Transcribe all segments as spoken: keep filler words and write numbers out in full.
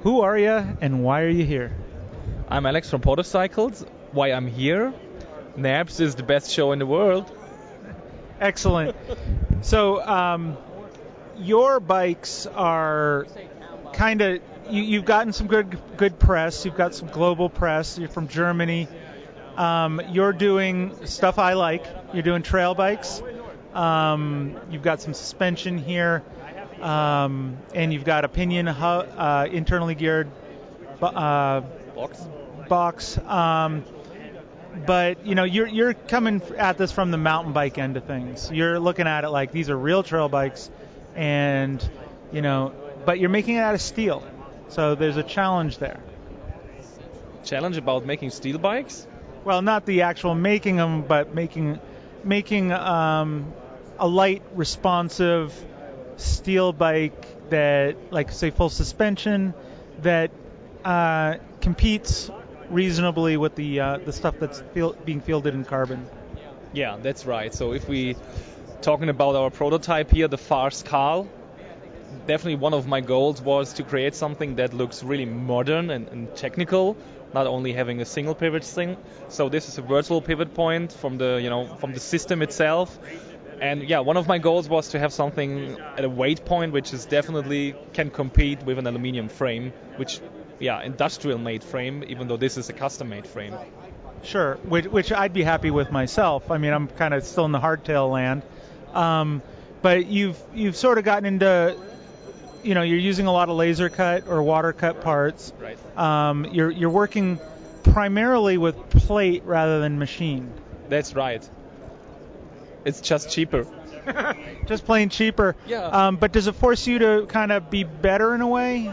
Who are you and why are you here? I'm Alex from Protocycles. Why I'm here? NABS is the best show in the world. Excellent. So, um, your bikes are kind of, you, you've gotten some good good press. You've got some global press. You're from Germany. Um, you're doing stuff I like. You're doing trail bikes. Um, you've got some suspension here. Um, and you've got a pinion hu- uh, internally geared uh, Box. box. Um, but you know, you're you're coming at this from the mountain bike end of things. You're looking at it like these are real trail bikes, and you know, but you're making it out of steel. So there's a challenge there. Challenge about making steel bikes? Well, not the actual making them, but making making um, a light, responsive steel bike that, like, say, full suspension that uh, competes reasonably with the uh, the stuff that's feel, being fielded in carbon. Yeah, that's right. So if we talking about our prototype here, the Fars Carl, definitely one of my goals was to create something that looks really modern and, and technical, not only having a single pivot thing. So this is a virtual pivot point from the you know from the system itself. And yeah, one of my goals was to have something at a weight point which is definitely can compete with an aluminum frame, which, yeah, industrial made frame, even though this is a custom made frame. Sure, which, which I'd be happy with myself. I mean, I'm kind of still in the hardtail land. Um, but you've you've sort of gotten into, you know, you're using a lot of laser cut or water cut parts. Right. Um, you're you're working primarily with plate rather than machine. That's right. It's just cheaper. Just plain cheaper. Yeah. Um, but does it force you to kind of be better in a way?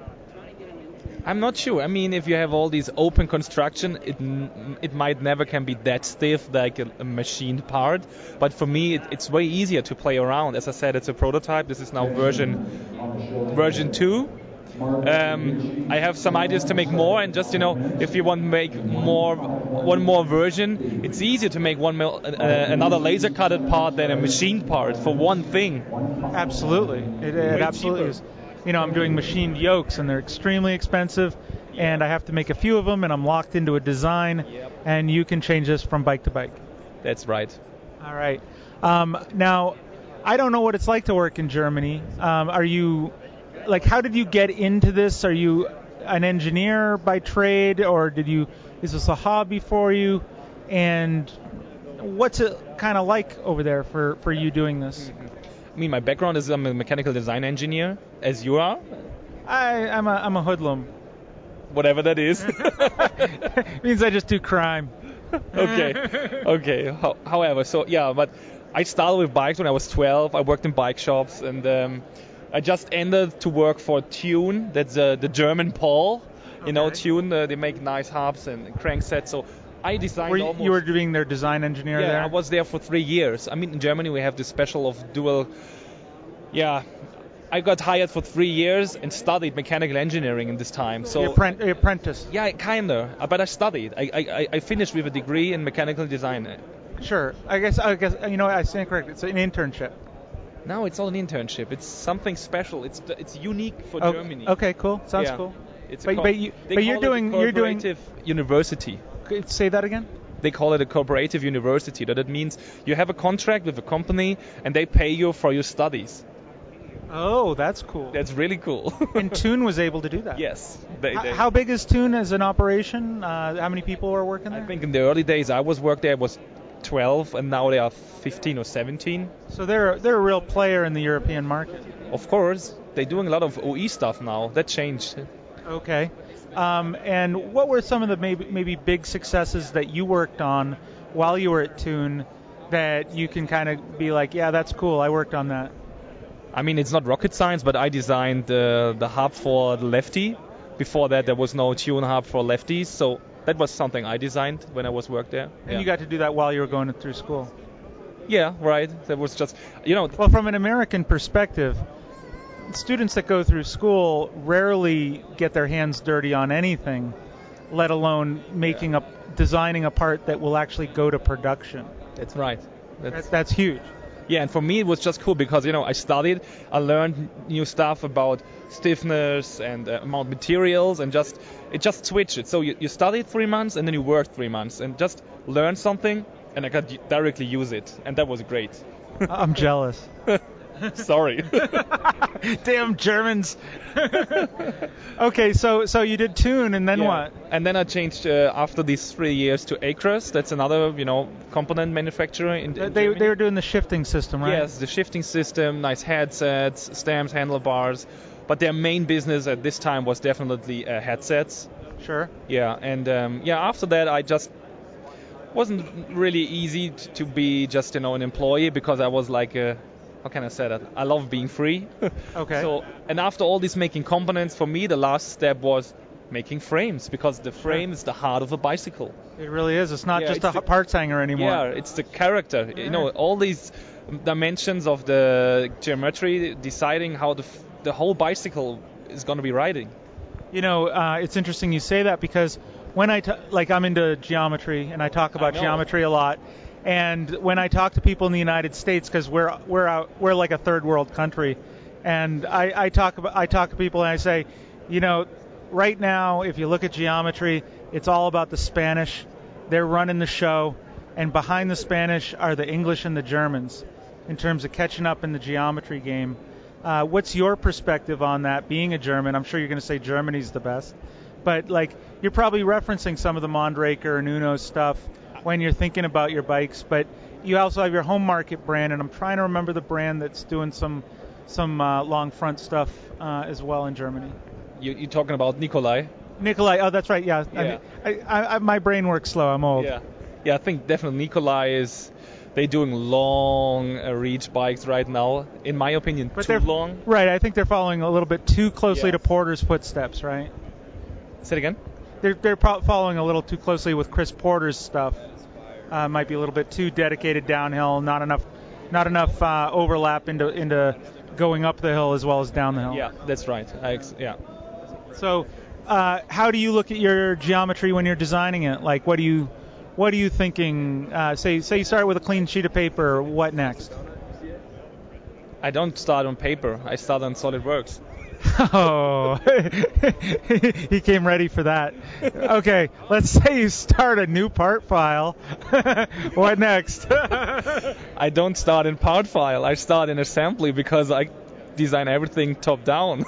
I'm not sure. I mean, if you have all these open construction, it it might never can be that stiff like a, a machined part. But for me, it, it's way easier to play around. As I said, it's a prototype. This is now version version two. Um, I have some ideas to make more, and just you know, if you want to make more, one more version, it's easier to make one mil, uh, another laser cutted part than a machined part for one thing. Absolutely, it, it absolutely cheaper. is. You know, I'm doing machined yokes, and they're extremely expensive, and I have to make a few of them, and I'm locked into a design, Yep. and you can change this from bike to bike. That's right. All right. Um, now, I don't know what it's like to work in Germany. Um, are you, like, how did you get into this? Are you an engineer by trade, or did you, is this a hobby for you? And what's it kind of like over there for, for you doing this? Mm-hmm. I mean, my background is I'm a mechanical design engineer, as you are. I, I'm a I'm a hoodlum. Whatever that is. Means I just do crime. Okay. Okay. Ho- however, so yeah, but I started with bikes when I was twelve. I worked in bike shops, and um, I just ended to work for Tune. That's uh, the German Paul. You Okay. know, Tune. Uh, they make nice hubs and cranksets. So I designed Were you, almost. you were doing their design engineer yeah, there? I was there for three years. I mean, in Germany we have this special of dual. Yeah. I got hired for three years and studied mechanical engineering in this time. So You're appren- you're apprentice. yeah, kinda. But I studied. I, I I finished with a degree in mechanical design. Sure. I guess I guess you know I stand correct. It's an internship. No, it's not an internship. It's something special. It's it's unique for Oh, Germany. Okay, cool. Sounds Yeah. cool. It's But- a co- but you- they but call you're it doing- a you're doing- cooperative university. Could- Say that again. They call it a cooperative university. That means you have a contract with a company and they pay you for your studies. Oh, that's cool. That's really cool. And Tune was able to do that. Yes. They, H- they, How big is Tune as an operation? Uh, how many people are working there? I think in the early days I was worked there was twelve, and now they are fifteen or seventeen. So they're they're a real player in the European market. Of course, they're doing a lot of O E stuff now. That changed. Okay. Um, and what were some of the maybe maybe big successes that you worked on while you were at Tune that you can kind of be like, yeah, that's cool. I worked on that. I mean, it's not rocket science, but I designed uh, the hub for the lefty. Before that, there was no Tune hub for lefties, so that was something I designed when I was worked there. And yeah. you got to do that while you were going through school. Yeah, right. That was just, you know. Well, from an American perspective, students that go through school rarely get their hands dirty on anything, let alone making a designing a part that will actually go to production. That's right. That's, That's, that's huge. Yeah, and for me it was just cool because, you know, I studied, I learned new stuff about stiffness and uh, amount of materials, and just it just switched it. So you, you studied three months and then you worked three months and just learned something, and I could directly use it, and that was great. I'm jealous. Sorry. Damn Germans. Okay, so so you did Thun, and then Yeah. what? And then I changed uh, after these three years to Acros. That's another, you know, component manufacturer in, in They Germany. they were doing the shifting system, right? Yes, the shifting system, nice headsets, stamps, handlebars. But their main business at this time was definitely uh, headsets. Sure. Yeah, and um, yeah, after that I just wasn't really easy t- to be just, you know, an employee, because I was like a, how can I say that? I love being free. Okay. So, and after all this making components, for me the last step was making frames, because the frame is the heart of a bicycle. It really is. It's not Yeah, just it's a the- parts hanger anymore. Yeah, it's the character. You know, all these dimensions of the geometry deciding how the f- the whole bicycle is going to be riding. You know, uh, it's interesting you say that, because when I, t- like, I'm into geometry, and I talk about know. geometry a lot, and when I talk to people in the United States, because we're we're out, we're like a third world country, and I, I talk about I talk to people and I say, you know, right now if you look at geometry, it's all about the Spanish. They're running the show, and behind the Spanish are the English and the Germans, in terms of catching up in the geometry game. Uh, what's your perspective on that? Being a German, I'm sure you're going to say Germany's the best, but like you're probably referencing some of the Mondraker and Uno stuff when you're thinking about your bikes. But you also have your home market brand, and I'm trying to remember the brand that's doing some some uh, long front stuff uh, as well in Germany. You, you're talking about Nikolai? Nikolai, oh that's right, yeah. Yeah. I, I, I, my brain works slow. I'm old. Yeah, yeah. I think definitely Nikolai is. They're doing long uh, reach bikes right now. In my opinion, But too they're long. Right, I think they're following a little bit too closely Yes. to Porter's footsteps, right? Say it again. They're they're pro- following a little too closely with Chris Porter's stuff. Uh, might be a little bit too dedicated downhill, not enough, not enough uh, overlap into into going up the hill as well as down the hill. Yeah, that's right. I ex- yeah. So, uh, how do you look at your geometry when you're designing it? Like, what do you, what are you thinking? Uh, say say you start with a clean sheet of paper. What next? I don't start on paper. I start on SolidWorks. Oh, he came ready for that. Okay, let's say you start a new part file. What next? I don't start in part file. I start in assembly, because I design everything top down.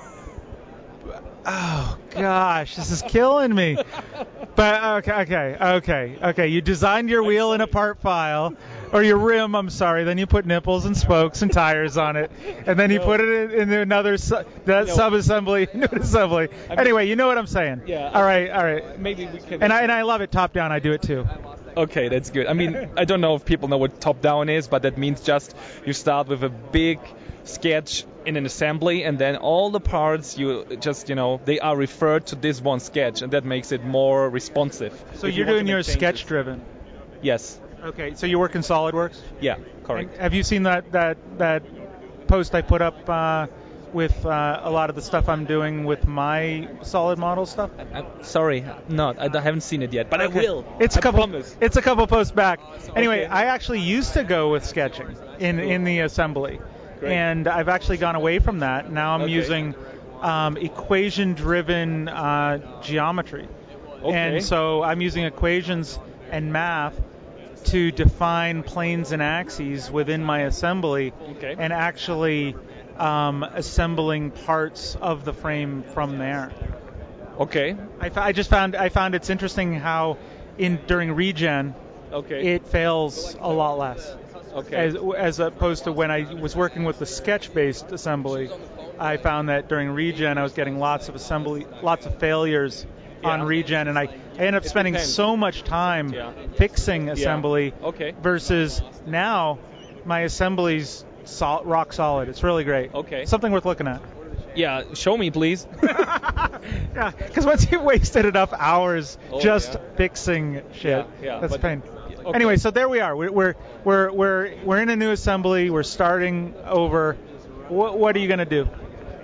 Oh gosh, this is killing me. But okay, okay, okay, okay. You designed your wheel in a part file, or your rim. I'm sorry. Then you put nipples and spokes and tires on it, and then you No. put it in, in another su- that No. sub-assembly, new assembly. I mean- Anyway, you know what I'm saying. Yeah, All right, all right. Maybe we can. And I and I love it top down. I do it too. Okay, that's good. I mean, I don't know if people know what top down is, but that means just you start with a big sketch in an assembly, and then all the parts you just, you know, they are referred to this one sketch, and that makes it more responsive. So If you you're want to doing make your changes. sketch driven. Yes. Okay. So you work in SolidWorks. Yeah. Correct. And have you seen that that that post I put up uh, with uh, a lot of the stuff I'm doing with my solid model stuff? I'm sorry, not. I haven't seen it yet, but I Okay. will. It's a I couple. promise. It's a couple posts back. Anyway, Okay. I actually used to go with sketching in Cool. in the assembly, Great. and I've actually gone away from that. Now I'm Okay. using um, equation-driven uh, geometry, Okay. and so I'm using equations and math to define planes and axes within my assembly, Okay. and actually um, assembling parts of the frame from there. Okay. I, f- I just found I found it's interesting how in during regen Okay. it fails a lot less, okay. as as opposed to when I was working with the sketch-based assembly. I found that during regen I was getting lots of assembly, lots of failures on Yeah. regen, and I, I ended up It spending depends. so much time Yeah. fixing assembly Okay. versus now my assembly's sol- rock solid. It's really great. Okay. Something worth looking at. Yeah. Show me, please. Yeah, because once you've wasted enough hours Oh, just yeah. fixing shit, Yeah, yeah, that's but- pain. okay. Anyway, so there we are. We're we're we're we're, we're in a new assembly. We're starting over. What what are you gonna do?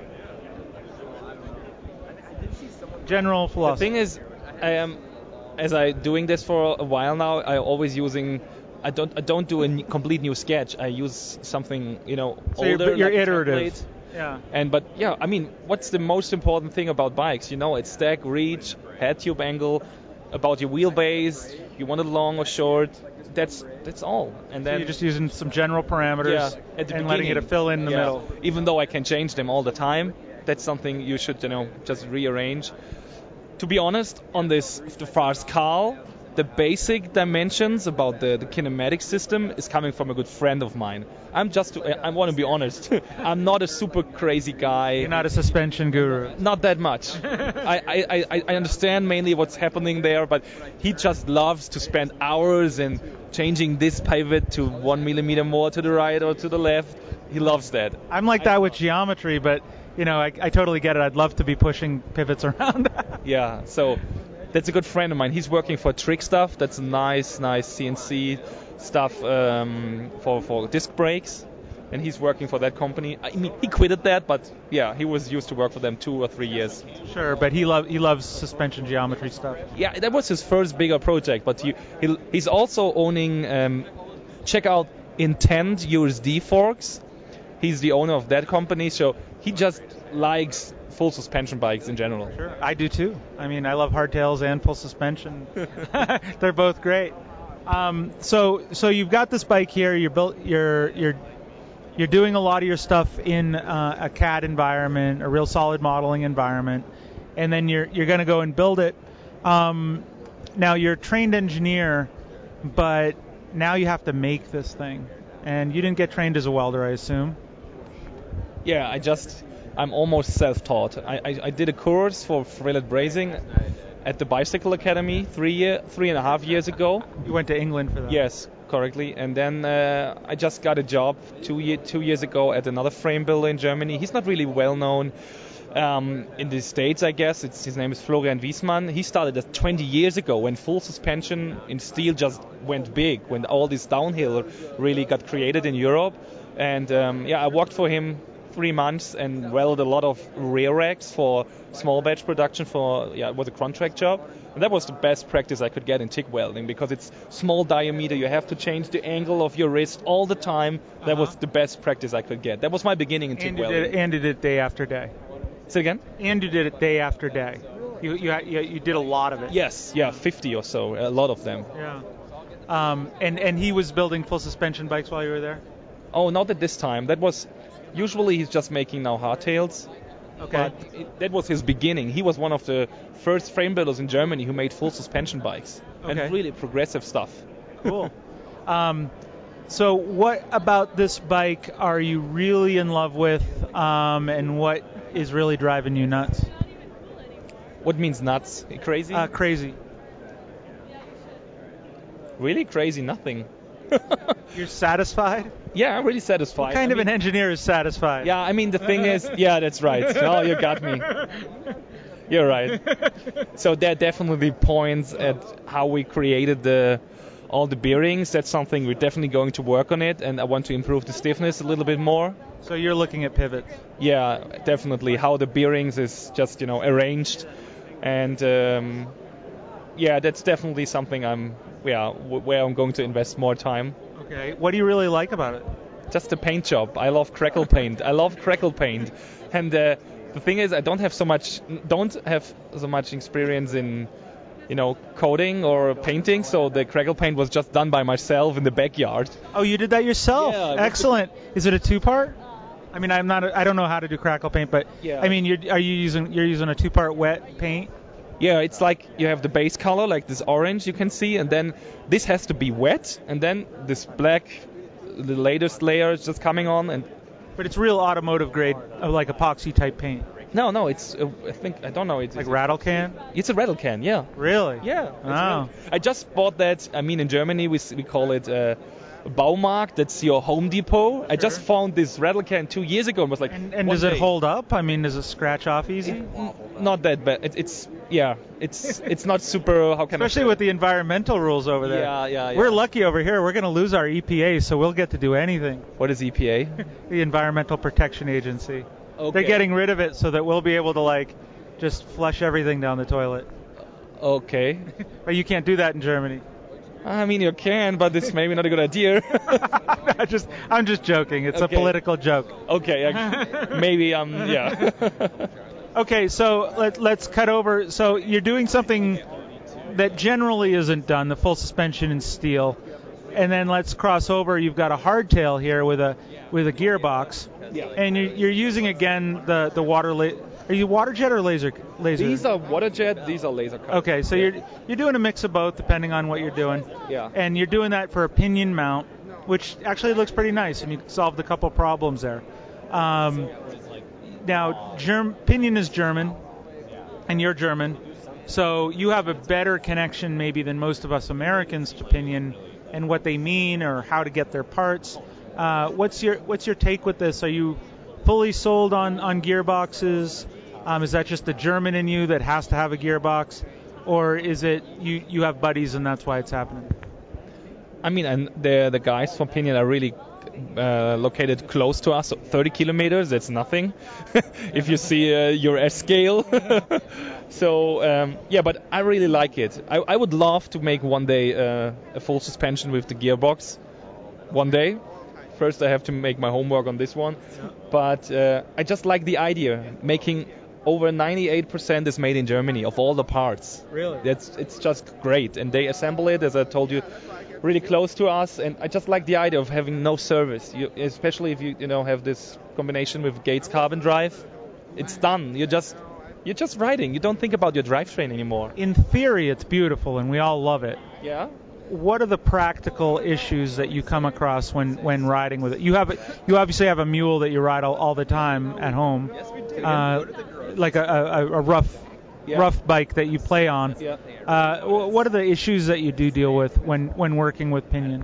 General The thing philosophy. is, I am, as I doing this for a while now, I always using I don't I don't do a n- complete new sketch. I use something, you know, so you're, older. you're like a iterative. template. Yeah. And but yeah, I mean, what's the most important thing about bikes? You know, it's stack, reach, head tube angle, about your wheelbase. You want it long or short. That's that's all. And So then you're just using some general parameters yeah, at the and letting beginning, it fill in the yeah, middle. Even though I can change them all the time, that's something you should, you know, just rearrange. To be honest, on this the Fars Carl, the basic dimensions about the, the kinematic system is coming from a good friend of mine. I'm just, I want to be honest, I'm not a super crazy guy. You're not a suspension guru. Not that much. I, I, I, I understand mainly what's happening there, but he just loves to spend hours in changing this pivot to one millimeter more to the right or to the left. He loves that. I'm like that with geometry, but you know, I, I totally get it. I'd love to be pushing pivots around. Yeah, so that's a good friend of mine. He's working for Trick Stuff. That's nice, nice C N C stuff um, for for disc brakes, and he's working for that company. I mean, he quitted that, but yeah, he was used to work for them two or three years. Sure, but he love he loves suspension geometry stuff. Yeah, that was his first bigger project. But he, he he's also owning. Um, check out Intent U S D forks. He's the owner of that company, so he just likes full suspension bikes in general. Sure, I do too. I mean, I love hardtails and full suspension. They're both great. Um, so, so you've got this bike here. You're built. You're you're you're doing a lot of your stuff in uh, a C A D environment, a real solid modeling environment, and then you're you're going to go and build it. Um, now you're a trained engineer, but now you have to make this thing, and you didn't get trained as a welder, I assume. Yeah, I just, I'm almost self-taught. I, I, I did a course for Freeled Brazing at the Bicycle Academy three year, three and a half years ago. You went to England for that? Yes, correctly. And then uh, I just got a job two, year, two years ago at another frame builder in Germany. He's not really well known um, in the States, I guess. It's, his name is Florian Wiesmann. He started that twenty years ago when full suspension in steel just went big, when all this downhill really got created in Europe. And um, yeah, I worked for him three months and welded a lot of rear racks for small batch production for, yeah, it was a contract job. And that was the best practice I could get in TIG welding because it's small diameter. You have to change the angle of your wrist all the time. That uh-huh. was the best practice I could get. That was my beginning in TIG and you welding. Did it, and you did it day after day. Say again? And you did it day after day. You you you, you did a lot of it. Yes, yeah, fifty or so, a lot of them. Yeah. Um, and, and he was building full suspension bikes while you were there? Oh, not at this time. That was... Usually he's just making now hardtails. Okay. But it, that was his beginning. He was one of the first frame builders in Germany who made full suspension bikes. Okay. And really progressive stuff. Cool. um, so what about this bike are you really in love with, um, and what is really driving you nuts? What means nuts? Crazy? Uh, crazy. Really crazy? Nothing. You're satisfied? Yeah, I'm really satisfied. What kind I of mean, an engineer is satisfied? Yeah, I mean, the thing is, yeah, that's right. Oh, you got me. You're right. So there are definitely points at how we created the all the bearings. That's something we're definitely going to work on it, and I want to improve the stiffness a little bit more. So you're looking at pivots? Yeah, definitely. How the bearings is just, you know, arranged. And um, yeah, that's definitely something I'm, yeah, w- where I'm going to invest more time. Okay. What do you really like about it? Just the paint job. I love crackle paint. I love crackle paint. And uh, the thing is, I don't have so much, don't have so much experience in, you know, coding or painting. So the crackle paint was just done by myself in the backyard. Oh, you did that yourself? Yeah. Excellent. Is it a two-part? I mean, I'm not. A, I don't know how to do crackle paint, but yeah. I mean, you're, are you using? You're using a two-part wet paint? Yeah, it's like you have the base color, like this orange you can see, and then this has to be wet, and then this black, the latest layer is just coming on. And but it's real automotive grade, of like epoxy type paint. No, no, it's uh, I think I don't know. It's like rattle can. It's a rattle can, yeah. Really? Yeah. Oh. Really. I just bought that. I mean, in Germany we we call it. Uh, Baumarkt, that's your Home Depot. Sure. I just found this rattle can two years ago and was like, and, and does it day. hold up? I mean, does it scratch off easy? It, not that bad. It, it's yeah, it's it's not super. How can Especially I say with the environmental rules over there. Yeah, yeah, yeah. We're lucky over here. We're going to lose our E P A, so we'll get to do anything. What is E P A? The Environmental Protection Agency. Okay. They're getting rid of it so that we'll be able to like just flush everything down the toilet. Okay. But you can't do that in Germany. I mean, you can, but it's maybe not a good idea. I just, I'm just joking. It's Okay. a political joke. Okay, I, maybe um, yeah. Okay, so let, let's cut over. So you're doing something that generally isn't done, the full suspension in steel, and then let's cross over. You've got a hardtail here with a with a gearbox, Yeah. and you're, you're using again the the water. La- are you water jet or laser laser? These are water jet. These are laser cut. Okay, so you're you're doing a mix of both depending on what you're doing. Yeah. And you're doing that for a pinion mount, which actually looks pretty nice, and you solved a couple problems there. Um, now, Germ- Pinion is German, and you're German, so you have a better connection maybe than most of us Americans to Pinion and what they mean or how to get their parts. Uh, what's your what's your take with this? Are you fully sold on on gearboxes? Um, is that just the German in you that has to have a gearbox, or is it you you have buddies and that's why it's happening? I mean, and the the guys from Pinion are really uh, located close to us, so thirty kilometers. That's nothing. If you see uh, your S scale. So um, yeah, but I really like it. I, I would love to make one day uh, a full suspension with the gearbox. One day. First, I have to make my homework on this one. But uh, I just like the idea, making over ninety-eight percent is made in Germany of all the parts. Really? That's it's just great, and they assemble it, as I told you, really close to us. And I just like the idea of having no service, you, especially if you you know have this combination with Gates Carbon Drive. It's done. You just you're just riding. You don't think about your drivetrain anymore. In theory, it's beautiful, and we all love it. Yeah. What are the practical issues that you come across when, when riding with it? You have you obviously have a mule that you ride all, all the time at home, uh, like a, a, a rough Yeah. rough bike that you play on. Yeah. Uh, wh- what are the issues that you do deal with when, when working with Pinion?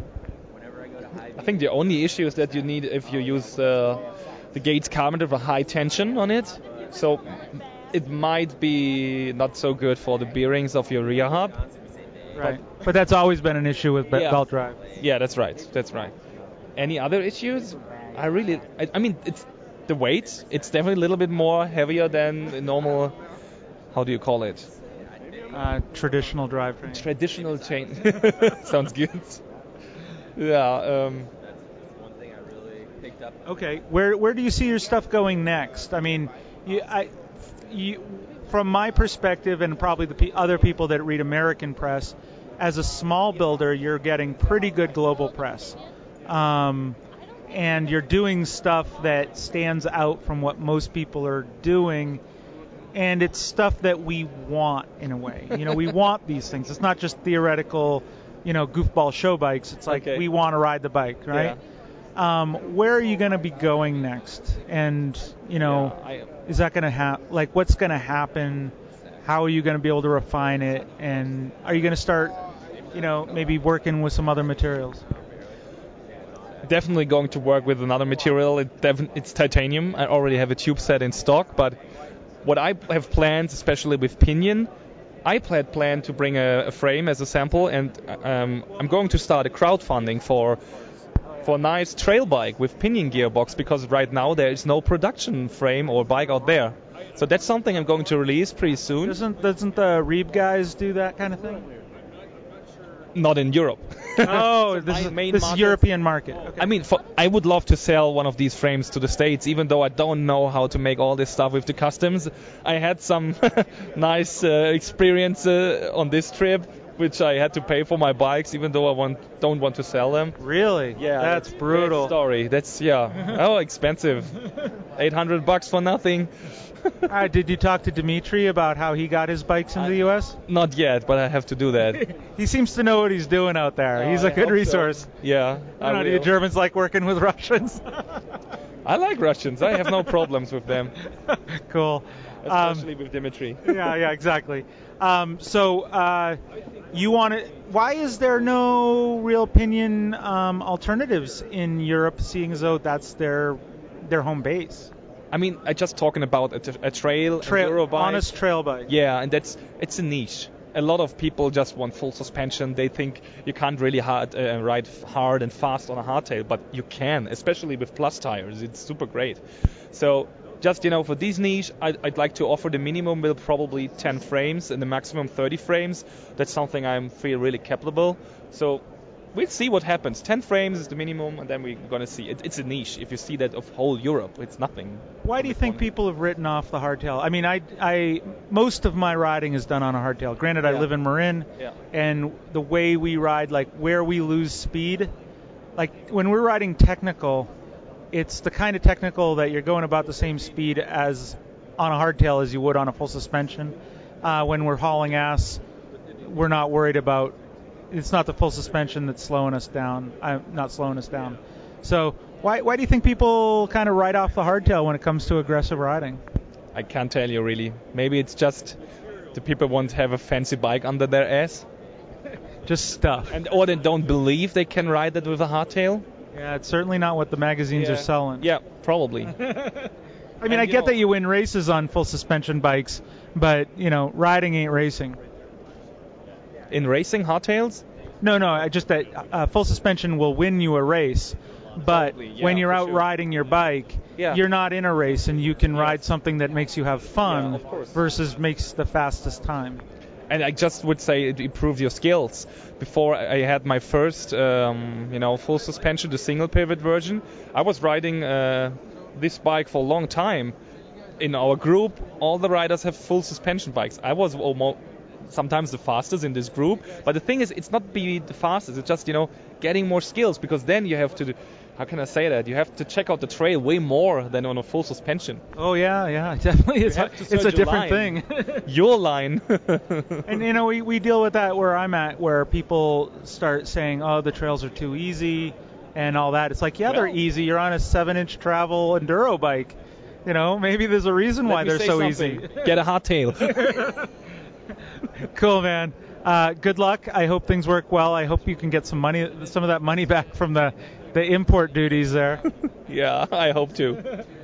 I think the only issue is that you need if you use uh, the Gates Carbon with a high tension on it. So it might be not so good for the bearings of your rear hub. Right. But that's always been an issue with be- Yeah. belt drive. Yeah, that's right. That's right. Any other issues? I really, I, I mean, it's the weight. It's definitely a little bit more heavier than a normal. How do you call it? Uh, traditional drivetrain. Traditional chain. Sounds good. Yeah. Um, Okay, where where do you see your stuff going next? I mean, you, I, you, from my perspective, and probably the pe- other people that read American press, as a small builder, you're getting pretty good global press, um, and you're doing stuff that stands out from what most people are doing, and it's stuff that we want in a way. You know, we want these things. It's not just theoretical, you know, goofball show bikes. It's like Okay. we want to ride the bike, right? Yeah. Um, where are you going to be going next? And, you know, Yeah, I- is that going to happen? Like, what's going to happen? How are you going to be able to refine it? And are you going to start, you know, maybe working with some other materials? Definitely going to work with another material. It dev- it's titanium. I already have a tube set in stock, but what I have planned, especially with Pinion, I had planned to bring a, a frame as a sample, and um, I'm going to start a crowdfunding for for a nice trail bike with Pinion gearbox, because right now there is no production frame or bike out there. So that's something I'm going to release pretty soon. Doesn't doesn't the Reeb guys do that kind of thing? Not in Europe. Oh, this my is main this is market- European market. Okay. I mean, for, I would love to sell one of these frames to the States, even though I don't know how to make all this stuff with the customs. I had some nice uh, experience uh, on this trip, which I had to pay for my bikes, even though I want, don't want to sell them. Really? Yeah, That's Great brutal. story. That's yeah. Oh, expensive. eight hundred bucks for nothing. All right, did you talk to Dimitri about how he got his bikes into the U S? Not yet, but I have to do that. He seems to know what he's doing out there. He's Oh, a I good hope so. resource. Yeah, I don't know, do will. you Germans like working with Russians? I like Russians. I have no problems with them, Cool. Um, especially with Dimitri. yeah, yeah, exactly. Um, so uh, you want to? Why is there no real Pinion um, alternatives in Europe, seeing as though that's their their home base? I mean, I just talking about a, t- a trail, Trail, enduro bike. honest trail bike. Yeah, and that's it's a niche. A lot of people just want full suspension. They think you can't really hard, uh, ride hard and fast on a hardtail, but you can, especially with plus tires. It's super great. So just, you know, for this niche, I'd, I'd like to offer the minimum build probably ten frames and the maximum thirty frames. That's something I feel really capable. So we'll see what happens. ten frames is the minimum, and then we're going to see. It, it's a niche. If you see that of whole Europe, it's nothing. Why do you think people have written off the hardtail? I mean, I, I most of my riding is done on a hardtail. Granted, I Yeah. live in Marin, Yeah. and the way we ride, like where we lose speed, like when we're riding technical, it's the kind of technical that you're going about the same speed as on a hardtail as you would on a full suspension. Uh, when we're hauling ass, we're not worried about. It's not the full suspension that's slowing us down. I'm not slowing us down. So why why do you think people kind of write off the hardtail when it comes to aggressive riding? I can't tell you really. Maybe it's just the people want to have a fancy bike under their ass, Just stuff. and or they don't believe they can ride that with a hardtail. Yeah, it's certainly not what the magazines Yeah. are selling. Yeah, probably. I mean, And, I you get know- that you win races on full suspension bikes, but you know, riding ain't racing. In racing hardtails? No, no, I just that uh, full suspension will win you a race, but Probably, yeah, when you're for out sure. riding your bike, Yeah. you're not in a race, and you can ride something that makes you have fun Yeah, of course. versus makes the fastest time. And I just would say it improved your skills. Before I had my first, um, you know, full suspension, the single pivot version, I was riding uh, this bike for a long time. In our group, all the riders have full suspension bikes. I was almost sometimes the fastest in this group, but the thing is, it's not be the fastest. It's just, you know, getting more skills, because then you have to. How can I say that? You have to check out the trail way more than on a full suspension. Oh yeah, yeah, definitely. It's have to it's a search your different line. thing. Your line. And you know, we, we deal with that where I'm at, where people start saying, "Oh, the trails are too easy," and all that. It's like, yeah, they're Well- easy. You're on a seven-inch travel enduro bike. You know, maybe there's a reason why Let me they're say so something. easy. Get a hardtail. Cool, man. Uh, good luck. I hope things work well. I hope you can get some money, some of that money back from the the import duties there. Yeah, I hope to.